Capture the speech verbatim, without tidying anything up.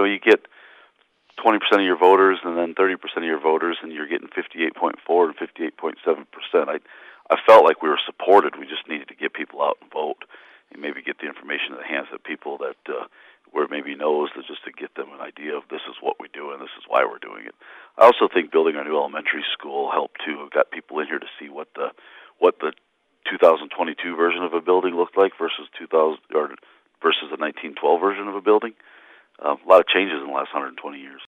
know, you get twenty percent of your voters and then thirty percent of your voters, and you're getting fifty-eight point four and fifty-eight point seven percent. I, I felt like we were supported. We just needed to get people out and vote and maybe get the information in the hands of people that uh, where maybe knows, to just to get them an idea of this is what we do and this is why we're doing it. I also think building our new elementary school helped too. We've got people in here to see what the what the two thousand twenty-two version of a building looked like versus two thousand or versus the nineteen twelve version of a building. Uh, a lot of changes in the last one hundred twenty years.